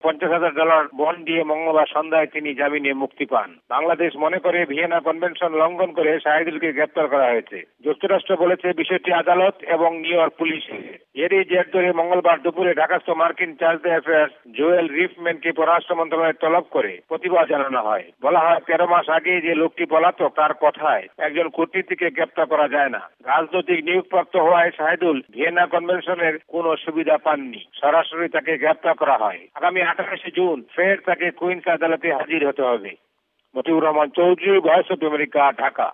$50,000 bond দিয়ে মঙ্গলবার সন্ধ্যায় তিনি জামিনে মুক্তি পান। বাংলাদেশ মনে করে ভিয়েনা কনভেনশন লঙ্ঘন করে শাহিদুলকে গ্রেপ্তার করা হয়েছে। যুক্তরাষ্ট্র বলেছে বিষয়টি আদালত এবং নিউ ইয়র্ক পুলিশের। এরই জের ধরে মঙ্গলবার দুপুরে ঢাকাস্থ মার্কিন চার্জ অ্যাফেয়ার্স জোয়েল রিফম্যানকে পররাষ্ট্র মন্ত্রণালয়ে তলব করে প্রতিবাদ জানানো হয়। বলা হয় 13 মাস আগে যে লোকটি পলাতক তার কথায় একজন কূটনীতিককে গ্রেপ্তার করা যায় না। রাজনৈতিক নিয়োগপ্রাপ্ত হওয়ায় শাহিদুল ভিয়েনা কনভেনশনের কোনো সুবিধা পাননি। সরাসরি তাকে গ্রেপ্তার করা হয়। আগামী 28 জুন ফের তাকে কুইন্স আদালতে হাজির হতে হবে। Motiur Rahman Chowdhury, voice of America, Dhaka.